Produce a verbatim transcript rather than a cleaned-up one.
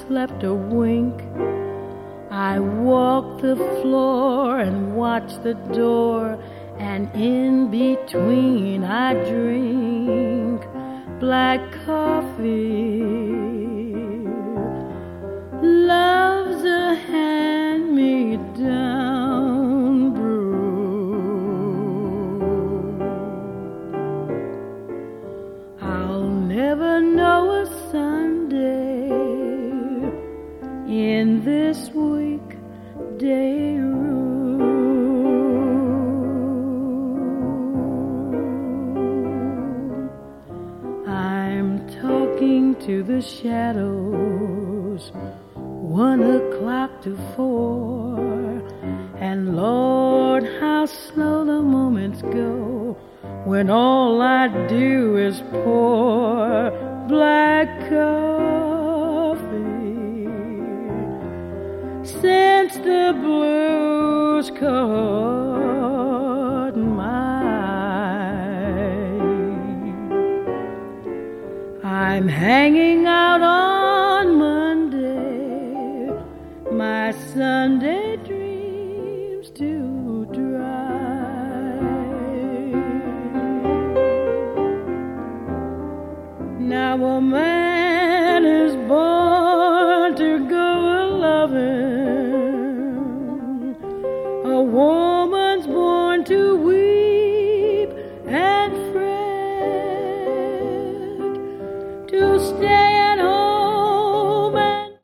slept a wink. I walk the floor and watch the door, and in between I drink black coffee. Love's a hand-me-down brew. I'll never know a Sunday in this weekday room. I'm talking to the shadows, one o'clock to four, and Lord, how slow the moments go when all I do is pour black coffee. Since the blues caught my eye, I'm hanging